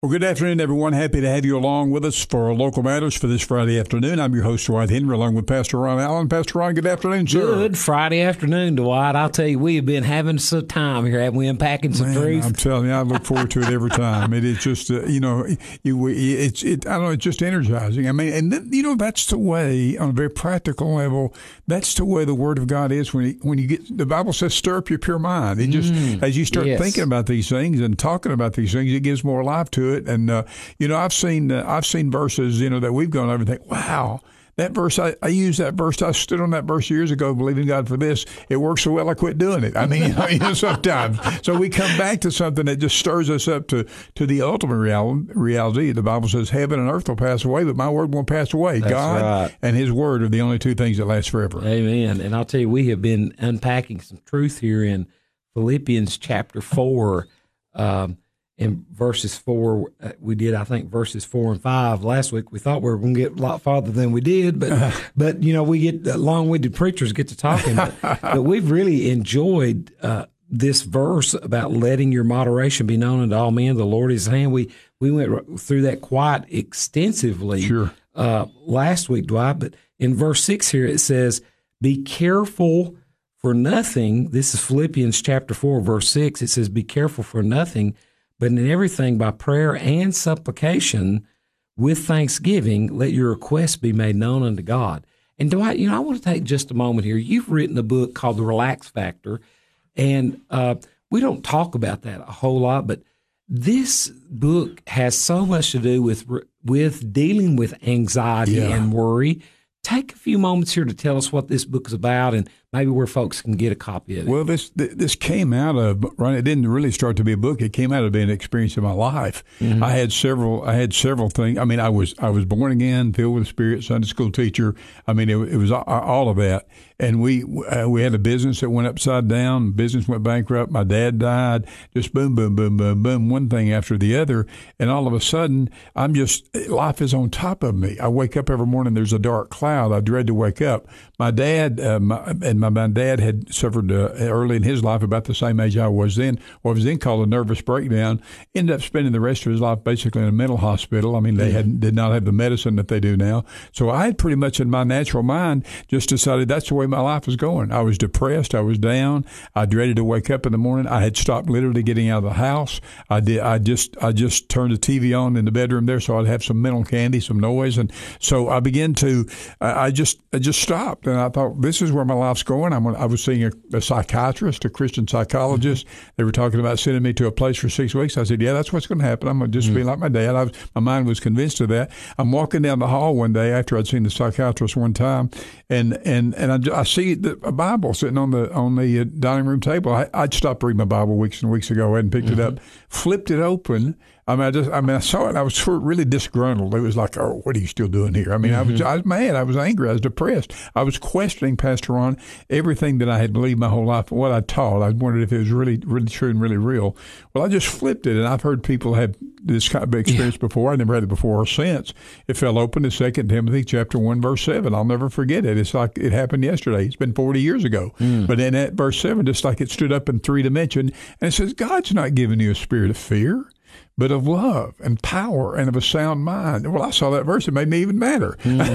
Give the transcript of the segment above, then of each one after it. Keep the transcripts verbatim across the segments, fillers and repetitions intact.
Well, good afternoon, everyone. Happy to have you along with us for Local Matters for this Friday afternoon. I'm your host, Dwight Henry, along with Pastor Ron Allen. Pastor Ron, good afternoon, sir. Good Friday afternoon, Dwight. I'll tell you, we have been having some time here, haven't we, unpacking some Man, truth? I'm telling you, I look forward to it every time. It is just, uh, you know, you, it's, it, I don't know, it's just energizing. I mean, and, then, you know, that's the way, on a very practical level, that's the way the Word of God is when, you, when you get, the Bible says, stir up your pure mind. It just, mm, as you start yes. thinking about these things and talking about these things, it gives more life to it. And, uh, you know, I've seen uh, I've seen verses, you know, that we've gone over and think, wow, that verse, I, I used that verse, I stood on that verse years ago, believing God for this. It works so well, I quit doing it. I mean, you know, you know, sometimes. So we come back to something that just stirs us up to, to the ultimate real, reality. The Bible says heaven and earth will pass away, but my word won't pass away. That's God right. and his word are the only two things that last forever. Amen. And I'll tell you, we have been unpacking some truth here in Philippians chapter four. Um, In verses four, uh, we did, I think, verses four and five last week. We thought we were going to get a lot farther than we did, but, but you know, we get uh, long-winded preachers get to talking. But, but we've really enjoyed uh, this verse about letting your moderation be known unto all men. The Lord is at hand. We we went through that quite extensively Sure. uh, last week, Dwight. But in verse six here, it says, "Be careful for nothing." This is Philippians chapter four, verse six. It says, "Be careful for nothing, but in everything by prayer and supplication with thanksgiving, let your requests be made known unto God." And Dwight, you know, I want to take just a moment here. You've written a book called The Relax Factor, and uh, we don't talk about that a whole lot, but this book has so much to do with with dealing with anxiety Yeah. and worry. Take a few moments here to tell us what this book is about and maybe where folks can get a copy of it. Well, this this came out of, right, it didn't really start to be a book. It came out of being an experience in my life. Mm-hmm. I had several I had several things. I mean, I was I was born again, filled with the Spirit, Sunday school teacher. I mean, it, it was all of that. And we uh, we had a business that went upside down. Business went bankrupt. My dad died. Just boom, boom, boom, boom, boom, one thing after the other. And all of a sudden, I'm just, life is on top of me. I wake up every morning, there's a dark cloud. I dread to wake up. My dad, uh, my, and my, my dad had suffered uh, early in his life, about the same age I was then, what was then called a nervous breakdown. Ended up spending the rest of his life basically in a mental hospital. I mean, they had, did not have the medicine that they do now. So I had pretty much in my natural mind just decided that's the way my life was going. I was depressed. I was down. I dreaded to wake up in the morning. I had stopped literally getting out of the house. I did. I just I just turned the T V on in the bedroom there so I'd have some mental candy, some noise. And so I began to, I just I just stopped. And I thought, this is where my life's going. I'm, I was seeing a, a psychiatrist, a Christian psychologist. They were talking about sending me to a place for six weeks. I said, yeah, that's what's going to happen. I'm going to just mm-hmm. be like my dad. I was, my mind was convinced of that. I'm walking down the hall one day after I'd seen the psychiatrist one time, and and, and I, I see the, a Bible sitting on the on the dining room table. I, I'd stopped reading my Bible weeks and weeks ago. I hadn't picked mm-hmm. it up, flipped it open. I mean, I just, I mean, I saw it and I was sort of really disgruntled. It was like, oh, what are you still doing here? I mean, mm-hmm. I was, I was mad. I was angry. I was depressed. I was questioning, Pastor Ron, everything that I had believed my whole life, what I taught. I wondered if it was really, really true and really real. Well, I just flipped it, and I've heard people have this kind of experience yeah. before. I never had it before or since. It fell open to Second Timothy chapter one, verse seven. I'll never forget it. It's like it happened yesterday. It's been forty years ago. Mm. But in that verse seven, just like it stood up in three dimension, and it says, God's not giving you a spirit of fear, but of love and power and of a sound mind. Well, I saw that verse. It made me even madder.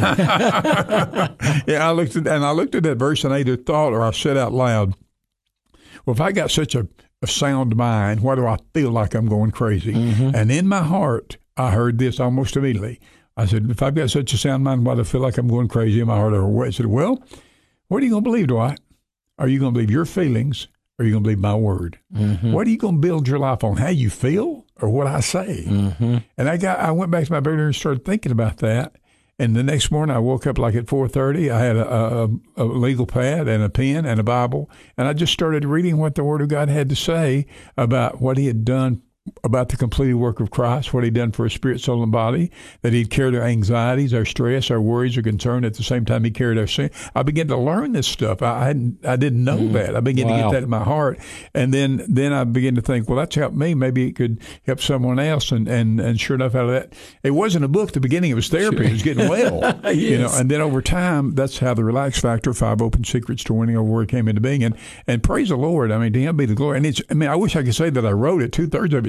Mm. yeah, I looked at and I looked at that verse and I either thought or I said out loud, well, if I got such a, a sound mind, why do I feel like I'm going crazy? Mm-hmm. And in my heart, I heard this almost immediately. I said, if I've got such a sound mind, why do I feel like I'm going crazy in my heart? I said, well, what are you going to believe, Dwight? Are you going to believe your feelings? Or are you going to believe my word? Mm-hmm. What are you going to build your life on? How you feel or what I say? Mm-hmm. And I got, I went back to my bedroom and started thinking about that. And the next morning I woke up like at four thirty. I had a, a, a legal pad and a pen and a Bible. And I just started reading what the Word of God had to say about what He had done about the completed work of Christ, what He'd done for His spirit, soul, and body, that He'd carried our anxieties, our stress, our worries, our concern. At the same time, He carried our sin. I began to learn this stuff. I hadn't, I didn't know mm. that. I began wow. to get that in my heart, and then then I began to think, well, that's helped me. Maybe it could help someone else. And and, and sure enough, out of that, it wasn't a book. At the beginning, it was therapy. Sure. It was getting well, yes. you know. And then over time, that's how the Relax Factor, Five Open Secrets to Winning Over Worry, came into being. And and praise the Lord. I mean, to Him be the glory. And it's. I mean, I wish I could say that I wrote it. Two thirds of it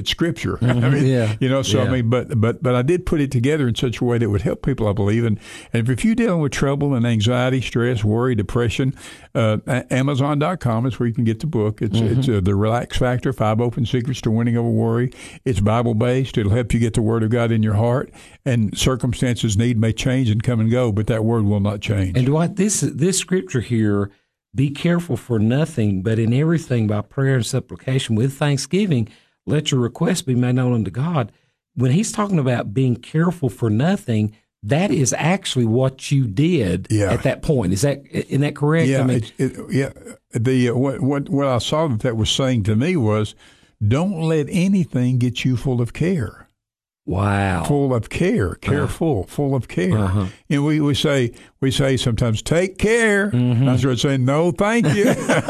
it's Scripture. Mm-hmm. I mean, yeah. you know, so yeah. I mean, but but but I did put it together in such a way that would help people, I believe. And, and if you're dealing with trouble and anxiety, stress, worry, depression, uh, Amazon dot com is where you can get the book. It's mm-hmm. it's uh, The Relax Factor: Five Open Secrets to Winning Over Worry. It's Bible based. It'll help you get the Word of God in your heart. And circumstances, need may change and come and go, but that Word will not change. And Dwight, this this scripture here, be careful for nothing, but in everything by prayer and supplication with thanksgiving, let your requests be made known unto God. When he's talking about being careful for nothing, that is actually what you did yeah. at that point. Is that isn't that correct? Yeah, I mean, it, it, yeah. The uh, what what what I saw that that was saying to me was, don't let anything get you full of care. Wow. Full of care, careful, uh-huh. full of care. Uh-huh. And we, we say we say sometimes, take care. Mm-hmm. And I started saying, no, thank you.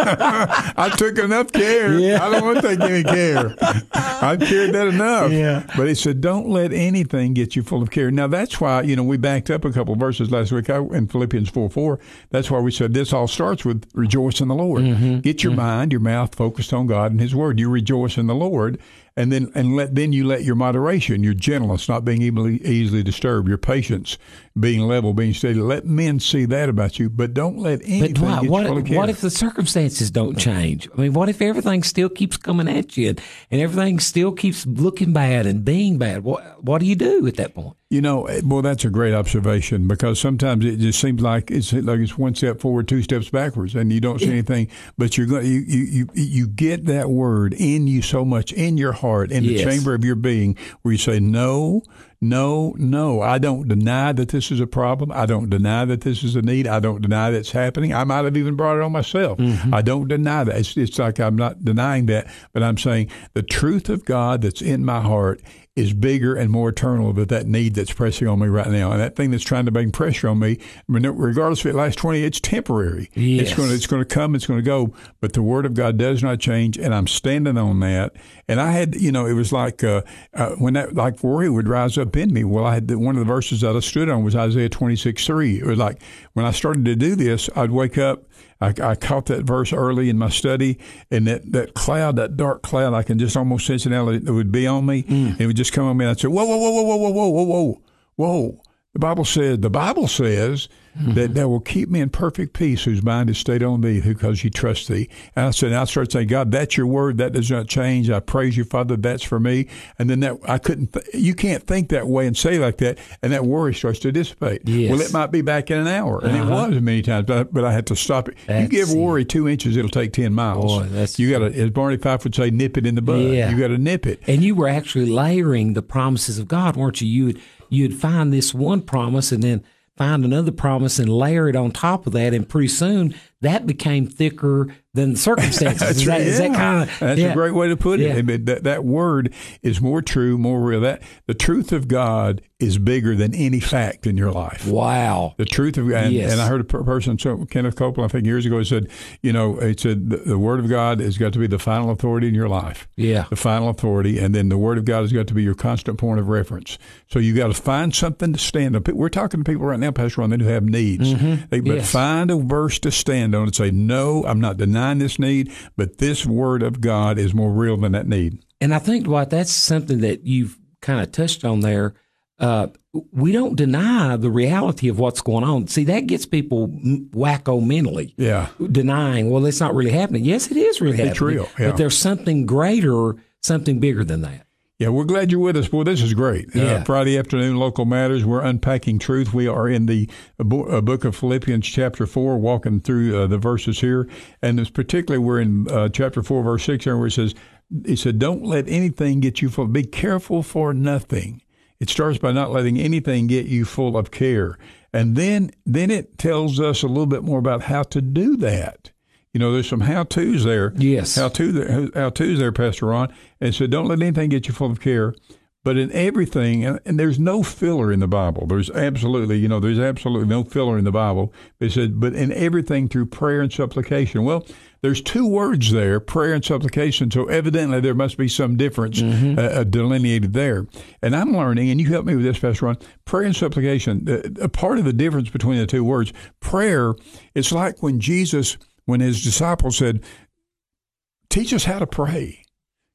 I took enough care. Yeah. I don't want to take any care. I've cared that enough. Yeah. But he said, don't let anything get you full of care. Now, that's why, you know, we backed up a couple of verses last week in Philippians four four. That's why we said this all starts with rejoice in the Lord. Mm-hmm. Get your mm-hmm. mind, your mouth focused on God and His Word. You rejoice in the Lord. And then, and let then you let your moderation, your gentleness, not being easily, easily disturbed, your patience, being level, being steady. Let men see that about you, but don't let anything but Dwight, get what, you full of care. What if the circumstances don't change? I mean, what if everything still keeps coming at you and, and everything still keeps looking bad and being bad? What what do you do at that point? You know, well, that's a great observation, because sometimes it just seems like it's like it's one step forward, two steps backwards, and you don't see anything. But you're going, you you you you get that word in you so much, in your heart, in the yes. chamber of your being, where you say, no, no, no. I don't deny that this is a problem. I don't deny that this is a need. I don't deny that's happening. I might have even brought it on myself. Mm-hmm. I don't deny that. It's, it's like I'm not denying that, but I'm saying the truth of God that's in my heart is bigger and more eternal than that need that's pressing on me right now. And that thing that's trying to bring pressure on me, regardless if it lasts twenty, it's temporary. Yes. It's going to, it's going to come, it's going to go. But the Word of God does not change, and I'm standing on that. And I had, you know, it was like uh, uh, when that, like worry would rise up in me. Well, I had the, one of the verses that I stood on was Isaiah twenty-six three. It was like when I started to do this, I'd wake up. I, I caught that verse early in my study, and that, that cloud, that dark cloud, I can just almost sense it now, it would be on me. Mm. It would just come on me, and I'd say, whoa, whoa, whoa, whoa, whoa, whoa, whoa, whoa, whoa, whoa. The Bible says, the Bible says mm-hmm. that that will keep me in perfect peace whose mind is stayed on thee because you trust thee. And I said, and I started saying, God, that's your word. That does not change. I praise you, Father. That's for me. And then that I couldn't, th- you can't think that way and say like that. And that worry starts to dissipate. Yes. Well, it might be back in an hour. And uh-huh. it was many times, but, but I had to stop it. That's, you give worry two inches, it'll take ten miles. Boy, that's, you got to, as Barney Fife would say, nip it in the bud. Yeah. You got to nip it. And you were actually layering the promises of God, weren't you? You would, you'd find this one promise and then find another promise and layer it on top of that, and pretty soon that became thicker than the circumstances. That's is, right, that, yeah. is that kind of That's yeah. a great way to put it. Yeah. I mean, that, that word is more true, more real. That the truth of God is bigger than any fact in your life. Wow. The truth of and, yes. and I heard a person, so Kenneth Copeland, I think years ago, he said, you know, he said the, the Word of God has got to be the final authority in your life. Yeah. The final authority, and then the Word of God has got to be your constant point of reference. So you got to find something to stand on. We're talking to people right now, Pastor Ron, who have needs. Mm-hmm. They, but yes. find a verse to stand on and say, no, I'm not denying this need, but this Word of God is more real than that need. And I think, Dwight, that's something that you've kind of touched on there. Uh, we don't deny the reality of what's going on. See, that gets people wacko mentally. Yeah. Denying, well, it's not really happening. Yes, it is really happening. It's real. Yeah. But there's something greater, something bigger than that. Yeah, we're glad you're with us. Boy, this is great. Yeah. Uh, Friday afternoon, Local Matters. We're unpacking truth. We are in the uh, book of Philippians chapter four, walking through uh, the verses here. And it's particularly, we're in uh, chapter four, verse six, where it says, he said, don't let anything get you full. Be careful for nothing. It starts by not letting anything get you full of care. And then, then it tells us a little bit more about how to do that. You know, there's some how-tos there. Yes. How-to there, how-tos there, Pastor Ron. And so don't let anything get you full of care. But in everything, and, and there's no filler in the Bible. There's absolutely, you know, there's absolutely no filler in the Bible. It said, but in everything through prayer and supplication. Well, there's two words there, prayer and supplication. So evidently there must be some difference mm-hmm. uh, delineated there. And I'm learning, and you help me with this, Pastor Ron, prayer and supplication, uh, a part of the difference between the two words, prayer, it's like when Jesus, when his disciples said, teach us how to pray.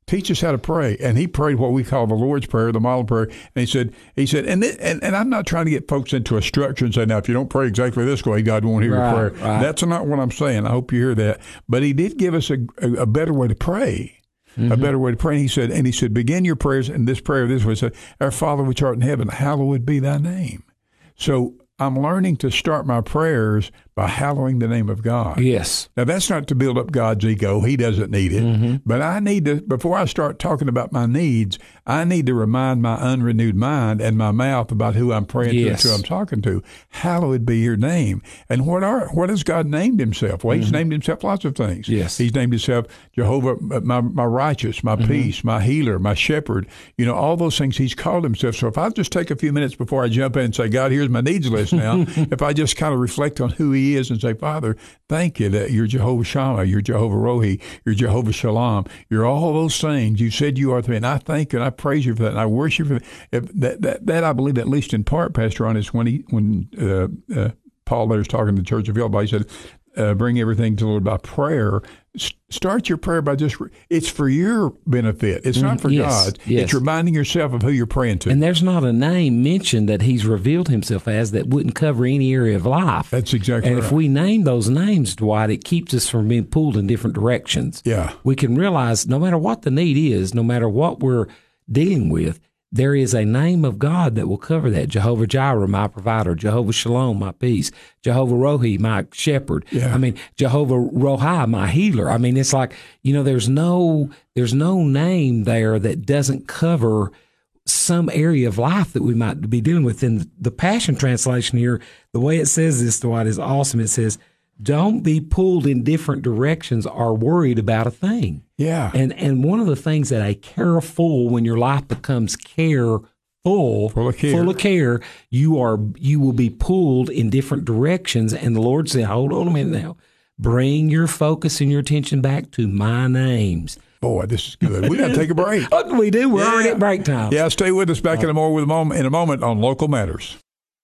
Teach us how to pray. And he prayed what we call the Lord's Prayer, the model prayer. And he said, he said, and, th- and and I'm not trying to get folks into a structure and say, now, if you don't pray exactly this way, God won't hear right, your prayer. Right. That's not what I'm saying. I hope you hear that. But he did give us a, a, a better way to pray. Mm-hmm. A better way to pray. And he said, and he said, begin your prayers in this prayer this way. He said, Our Father which art in heaven, hallowed be thy name. So I'm learning to start my prayers by hallowing the name of God. Yes. Now, that's not to build up God's ego. He doesn't need it. Mm-hmm. But I need to, before I start talking about my needs, I need to remind my unrenewed mind and my mouth about who I'm praying yes. to, who I'm talking to. Hallowed be your name. And what are what has God named himself? Well, he's mm-hmm. named himself lots of things. Yes. He's named himself Jehovah, my, my righteous, my mm-hmm. peace, my healer, my shepherd. You know, all those things he's called himself. So if I just take a few minutes before I jump in and say, God, here's my needs list now, if I just kind of reflect on who he is and say, Father, thank you that you're Jehovah Shammah, you're Jehovah Rohi, you're Jehovah Shalom, you're all those things. You said you are to me, and I thank you and I praise you for that, and I worship you for that. If that, that, that I believe, at least in part, Pastor Ron, is when he when uh, uh, Paul there was talking to the church of Philippi, he said, uh, bring everything to the Lord by prayer. S- start your prayer by just, re- it's for your benefit. It's not for yes, God's. yes. It's reminding yourself of who you're praying to. And there's not a name mentioned that he's revealed himself as that wouldn't cover any area of life. That's exactly and right. And if we name those names, Dwight, it keeps us from being pulled in different directions. Yeah. We can realize no matter what the need is, no matter what we're dealing with, there is a name of God that will cover that. Jehovah Jireh, my provider. Jehovah Shalom, my peace. Jehovah Rohi, my shepherd. Yeah. I mean, Jehovah Rohi, my healer. I mean, it's like, you know, there's no there's no name there that doesn't cover some area of life that we might be dealing with. In the Passion Translation here, the way it says this, Dwight, is awesome. It says, don't be pulled in different directions or worried about a thing. Yeah. And and one of the things that a careful, when your life becomes careful, full of care, full of care, you are you will be pulled in different directions. And the Lord said, hold on a minute now. Bring your focus and your attention back to my names. Boy, this is good. We got to take a break. Oh, we do. We're yeah. already at break time. Yeah, stay with us. Back in a more with a moment in a moment on Local Matters.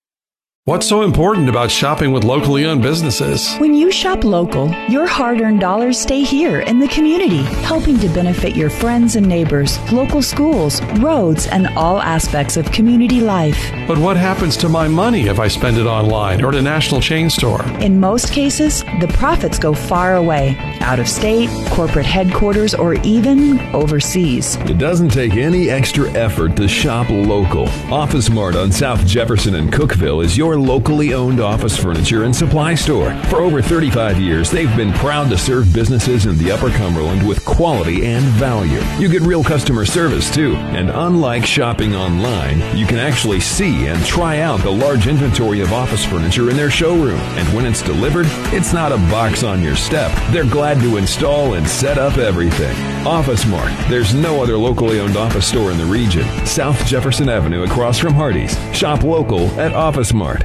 What's so important about shopping with locally owned businesses? When you shop local, your hard-earned dollars stay here in the community, helping to benefit your friends and neighbors, local schools, roads, and all aspects of community life. But what happens to my money if I spend it online or at a national chain store? In most cases, the profits go far away, out of state, corporate headquarters, or even overseas. It doesn't take any extra effort to shop local. Office Mart on South Jefferson and Cookeville is your locally owned office furniture and supply store. For over thirty-five years, they've been proud to serve businesses in the Upper Cumberland with quality and value. You get real customer service, too. And unlike shopping online, you can actually see and try out the large inventory of office furniture in their showroom. And when it's delivered, it's not a box on your step. They're glad to install and set up everything. Office Mart. There's no other locally owned office store in the region. South Jefferson Avenue across from Hardee's. Shop local at Office Mart.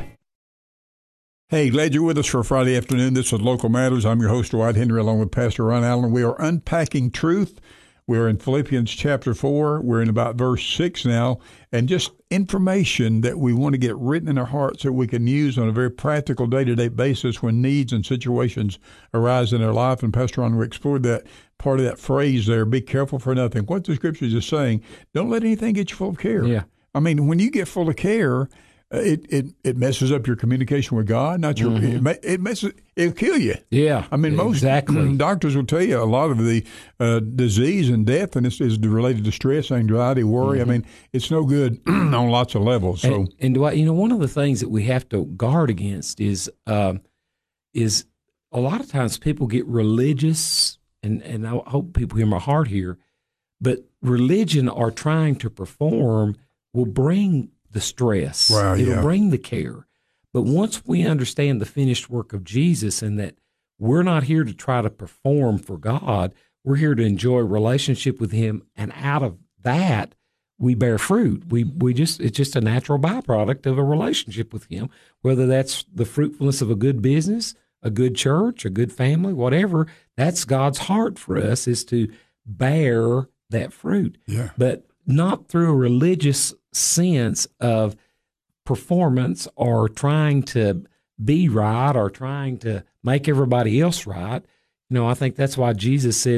Hey, glad you're with us for Friday afternoon. This is Local Matters. I'm your host, Dwight Henry, along with Pastor Ron Allen. We are unpacking truth. We're in Philippians chapter four. We're in about verse six now, and just information that we want to get written in our hearts that we can use on a very practical day-to-day basis when needs and situations arise in our life. And Pastor Ron, we explored that part of that phrase there, be careful for nothing. What the scripture is just saying, don't let anything get you full of care. Yeah. I mean, when you get full of care, It, it it messes up your communication with God. Not your mm-hmm. it, it messes it'll kill you. Yeah, I mean most exactly. doctors will tell you a lot of the uh, disease and death and this is related to stress, anxiety, worry. Mm-hmm. I mean it's no good on lots of levels. So and, and Dwight, you know, one of the things that we have to guard against is um, is a lot of times people get religious, and and I hope people hear my heart here, but religion or trying to perform will bring the stress. Wow, It'll yeah. bring the care. But once we understand the finished work of Jesus and that we're not here to try to perform for God, we're here to enjoy a relationship with Him, and out of that, we bear fruit. We we just it's just a natural byproduct of a relationship with Him, whether that's the fruitfulness of a good business, a good church, a good family, whatever. That's God's heart for us, is to bear that fruit. Yeah. But not through a religious sense of performance or trying to be right or trying to make everybody else right. You know, I think that's why Jesus said,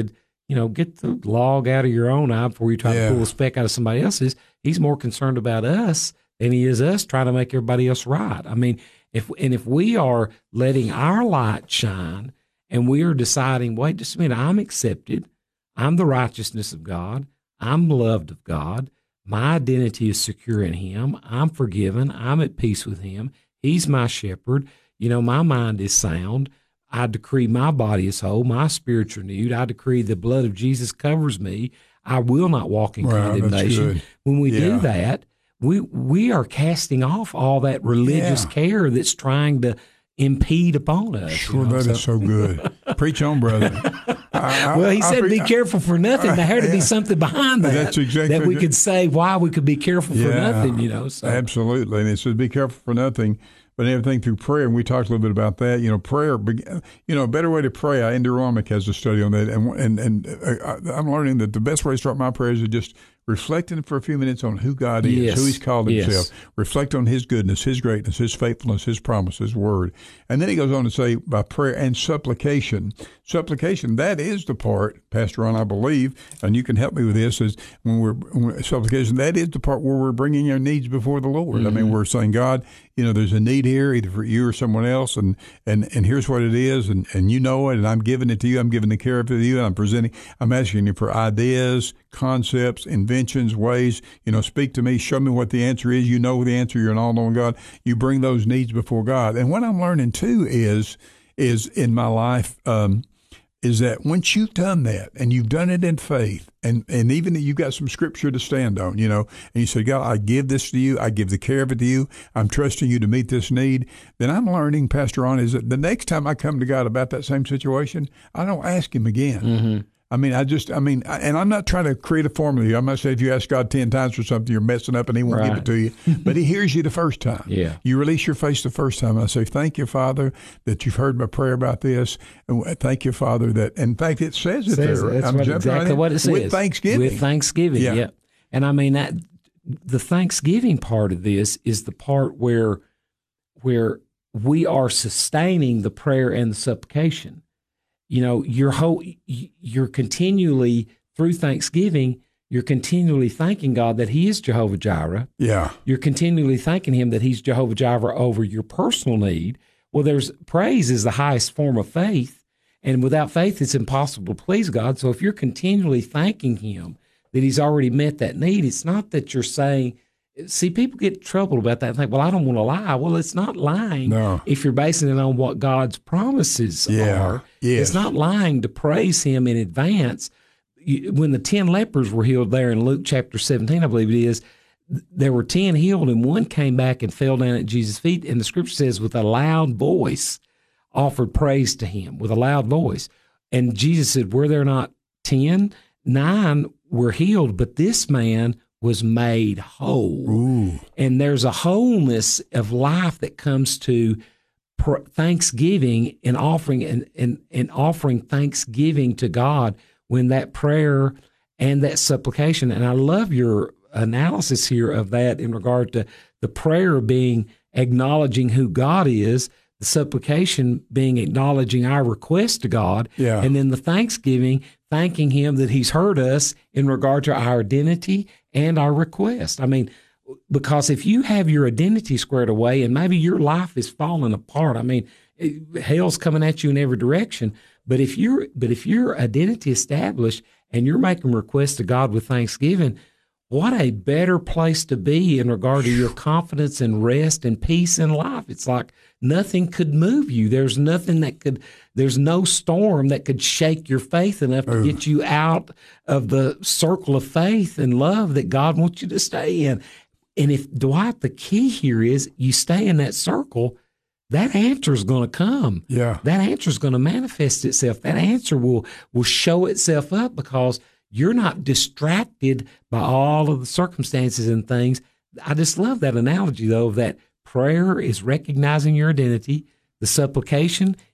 you know, get the log out of your own eye before you try Yeah. to pull a speck out of somebody else's. He's more concerned about us than he is us trying to make everybody else right. I mean, if and if we are letting our light shine and we are deciding, wait just a minute, I'm accepted, I'm the righteousness of God, I'm loved of God, my identity is secure in him, I'm forgiven, I'm at peace with him, he's my shepherd, you know, my mind is sound, I decree my body is whole, my spirit's renewed, I decree the blood of Jesus covers me, I will not walk in Wow, that's condemnation. good. When we Yeah. do that, we we are casting off all that religious Yeah. care that's trying to impede upon us. you Sure, know, that is so good. Preach on, brother. I- I- Well, he I said, pre- "Be careful for nothing." There had to be Yeah. something behind that. That's exactly that we it. could say why we could be careful for Yeah, nothing. You know, so Absolutely. And it says, be careful for nothing, but everything through prayer. And we talked a little bit about that. You know, prayer, you know, a better way to pray. I, Andy Romick has a study on that. And and, and uh, I'm learning that the best way to start my prayers is just reflecting for a few minutes on who God is, Yes. who he's called Yes. himself. Reflect on his goodness, his greatness, his faithfulness, his promise, his word. And then he goes on to say, by prayer and supplication. Supplication, that is the part, Pastor Ron, I believe, and you can help me with this, is when we're, when supplication, that is the part where we're bringing our needs before the Lord. Mm-hmm. I mean, we're saying, God, you know, there's a need here, either for you or someone else, and and, and here's what it is, and, and you know it, and I'm giving it to you, I'm giving the care of it to you, and I'm presenting, I'm asking you for ideas, concepts, inventions, ways, you know, speak to me, show me what the answer is, you know the answer, you're an all-knowing God, you bring those needs before God. And what I'm learning, too, is, is in my life, um, is that once you've done that and you've done it in faith, and, and even you've got some scripture to stand on, you know, and you say, God, I give this to you, I give the care of it to you, I'm trusting you to meet this need, then I'm learning, Pastor Ron, is that the next time I come to God about that same situation, I don't ask him again. Mm-hmm. I mean, I just, I mean, and I'm not trying to create a formula. I'm not saying if you ask God ten times for something, you're messing up and he won't Right. give it to you. But he hears you the first time. Yeah. You release your face the first time. And I say, thank you, Father, that you've heard my prayer about this. And thank you, Father, that, in fact, it says it says there. it. That's I'm what, jumping right exactly in. what it says. With thanksgiving. With Thanksgiving, Yeah. yeah. And I mean, that the Thanksgiving part of this is the part where where we are sustaining the prayer and the supplication. You know, your whole, you're continually, through Thanksgiving, you're continually thanking God that he is Jehovah Jireh. Yeah. You're continually thanking him that he's Jehovah Jireh over your personal need. Well, there's praise is the highest form of faith. And without faith, it's impossible to please God. So if you're continually thanking him that he's already met that need, it's not that you're saying, see, people get troubled about that and think, well, I don't want to lie. Well, it's not lying No. if you're basing it on what God's promises Yeah. are. Yes. It's not lying to praise him in advance. You- When the ten lepers were healed there in Luke chapter seventeen, I believe it is, there were ten healed and one came back and fell down at Jesus' feet. And the scripture says with a loud voice offered praise to him, with a loud voice. And Jesus said, were there not ten? Nine were healed, but this man was made whole. Ooh. And there's a wholeness of life that comes to pr- thanksgiving and offering and, and, and offering thanksgiving to God when that prayer and that supplication. And I love your analysis here of that in regard to the prayer being acknowledging who God is, the supplication being acknowledging our request to God, Yeah. and then the thanksgiving, thanking him that he's heard us in regard to our identity and our request. I mean, because if you have your identity squared away and maybe your life is falling apart, I mean, it- hell's coming at you in every direction. But if you're, but if your identity established and you're making requests to God with thanksgiving, what a better place to be in regard to your confidence and rest and peace in life. It's like nothing could move you. There's nothing that could, there's no storm that could shake your faith enough to get you out of the circle of faith and love that God wants you to stay in. And if, Dwight, the key here is you stay in that circle, that answer is going to come. Yeah. That answer is going to manifest itself. That answer will will show itself up because you're not distracted by all of the circumstances and things. I just love that analogy, though, that prayer is recognizing your identity. The supplication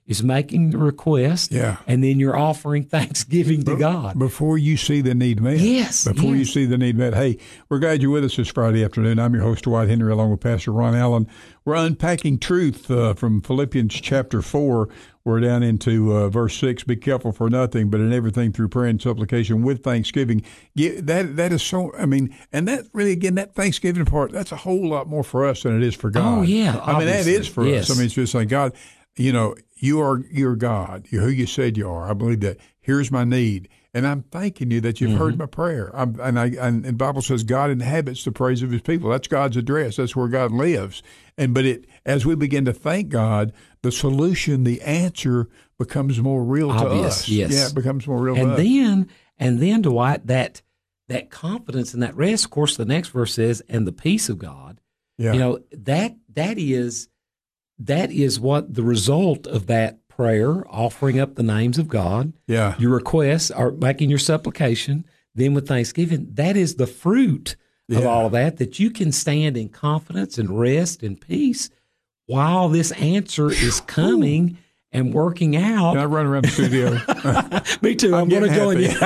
is making the request, Yeah. and then you're offering thanksgiving to God. Before you see the need met. Yes, Before yes. you see the need met. Hey, we're glad you're with us this Friday afternoon. I'm your host, Dwight Henry, along with Pastor Ron Allen. We're unpacking truth uh, from Philippians chapter four. We're down into uh, verse six. Be careful for nothing, but in everything through prayer and supplication with thanksgiving. Yeah, that that is so, I mean, and that really, again, that Thanksgiving part, that's a whole lot more for us than it is for God. Oh, yeah, I mean, that obviously. is for Yes. us. I mean, it's just like, God, you know, you are you're God. You're who you said you are. I believe that. Here's my need. And I'm thanking you that you've mm-hmm. heard my prayer. I'm, and I and the Bible says God inhabits the praise of his people. That's God's address. That's where God lives. And but it as we begin to thank God, the solution, the answer becomes more real Obvious, to us. yes. Yeah, it becomes more real and to us. then, and then, Dwight, that that confidence and that rest. Of course, the next verse says, "And the peace of God." Yeah. You know, that that is that is what the result of that prayer, offering up the names of God, Yeah. your requests, or making your supplication, then with thanksgiving. That is the fruit of Yeah. all of that, that you can stand in confidence and rest and peace while this answer is coming and working out. Can I run around the studio? Me too. I'm, I'm going to join you.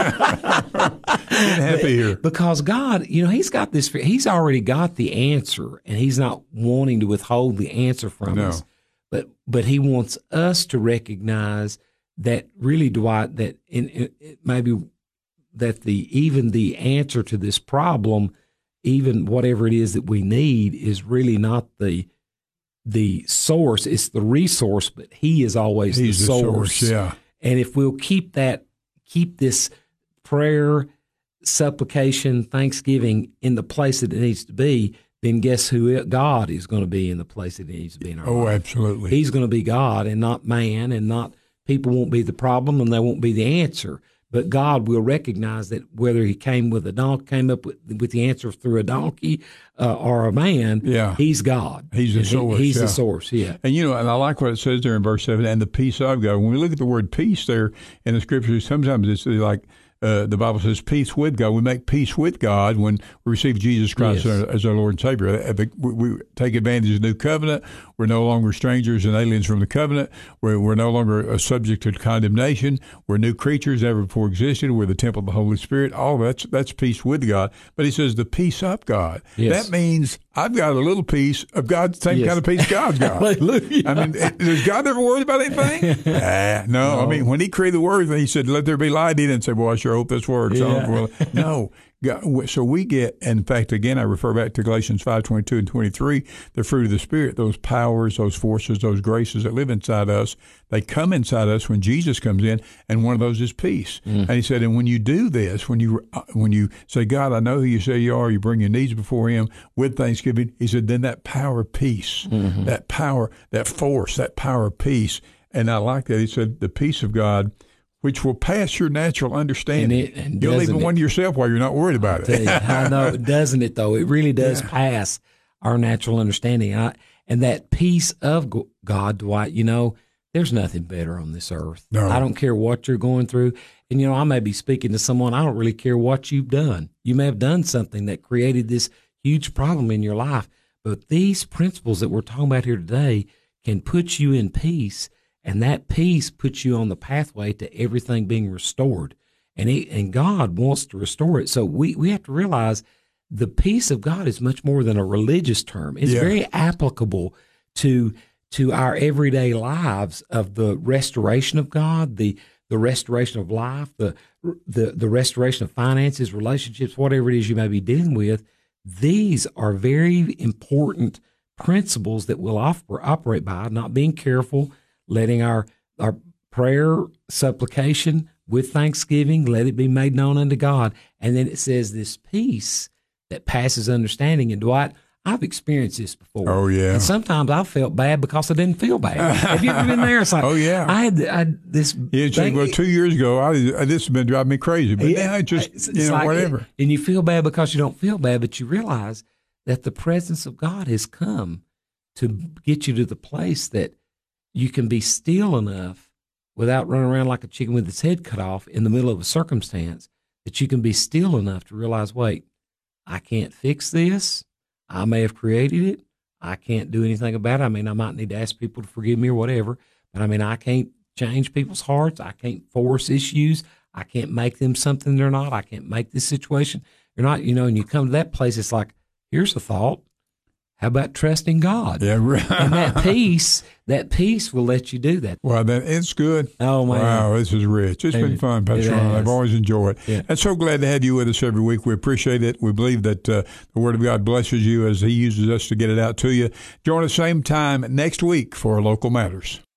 Getting happy here. Because God, you know, he's got this, he's already got the answer, and he's not wanting to withhold the answer from No. us. But but he wants us to recognize that really, Dwight, that in, in, maybe that the even the answer to this problem, even whatever it is that we need, is really not the the source. It's the resource, but he is always He's the the source. source, yeah. And if we'll keep that, keep this prayer, supplication, thanksgiving in the place that it needs to be, then guess who it, God is going to be in the place that it needs to be in our Oh, life. absolutely. He's going to be God and not man, and not people won't be the problem and they won't be the answer. But God will recognize that whether he came with a donkey, came up with, with the answer through a donkey uh, or a man, Yeah. he's God. He's the And he- source, he's yeah. the source, yeah. And, you know, and I like what it says there in verse seven, and the peace of God. When we look at the word peace there in the scriptures, sometimes it's like uh, the Bible says peace with God. We make peace with God when we receive Jesus Christ Yes. as, our, as our Lord and Savior. We, we take advantage of the new covenant. We're no longer strangers and aliens from the covenant. We're, we're no longer uh, subject to condemnation. We're new creatures, never before existed. We're the temple of the Holy Spirit. All that's that's peace with God. But he says the peace of God. Yes. That means I've got a little piece of God, the same Yes. kind of peace God's got. Hallelujah. I mean, does God ever worry about anything? Ah, no. I mean, when he created the word, he said, let there be light. He didn't say, well, I sure hope this works. Yeah. Well, no. God, so we get, in fact, again, I refer back to Galatians five twenty-two and twenty-three, the fruit of the Spirit, those powers, those forces, those graces that live inside us, they come inside us when Jesus comes in, and one of those is peace. Mm. And he said, and when you do this, when you when you say, God, I know who you say you are, you bring your needs before him with thanksgiving, he said, then that power of peace, mm-hmm. that power, that force, that power of peace. And I like that. He said, the peace of God, which will pass your natural understanding. And it, and You'll even it, wonder yourself why you're not worried about it. you, I know, doesn't it, though? It really does yeah. pass our natural understanding. I, and that peace of God, Dwight, you know, there's nothing better on this earth. No. I don't care what you're going through. And, you know, I may be speaking to someone, I don't really care what you've done. You may have done something that created this huge problem in your life. But these principles that we're talking about here today can put you in peace. And that peace puts you on the pathway to everything being restored. And it, and God wants to restore it. So we, we have to realize the peace of God is much more than a religious term. It's yeah. very applicable to to our everyday lives of the restoration of God, the the restoration of life, the the the restoration of finances, relationships, whatever it is you may be dealing with. These are very important principles that we'll oper- operate by, not being careful, letting our, our prayer, supplication with thanksgiving, let it be made known unto God. And then it says this peace that passes understanding. And Dwight, I've experienced this before. Oh, yeah. And sometimes I felt bad because I didn't feel bad. Have you ever been there? It's like, oh, yeah. I had, I had this. Yeah, thing, well, two years ago, I, this has been driving me crazy. But yeah, now I just, it's, you it's know, like whatever. It, and you feel bad because you don't feel bad, but you realize that the presence of God has come to get you to the place that you can be still enough without running around like a chicken with its head cut off in the middle of a circumstance, that you can be still enough to realize, wait, I can't fix this. I may have created it. I can't do anything about it. I mean, I might need to ask people to forgive me or whatever, But I mean, I can't change people's hearts. I can't force issues. I can't make them something they're not. I can't make this situation. You're not, you know, and you come to that place, it's like, here's a thought. How about trusting God? Yeah, right. And that peace, that peace will let you do that. Well, that it's good. Oh, man. Wow, this is rich. It's been It- fun, Pastor it Ron. I've has. always enjoyed it. Yeah. And so glad to have you with us every week. We appreciate it. We believe that uh, the Word of God blesses you as He uses us to get it out to you. Join us same time next week for Local Matters.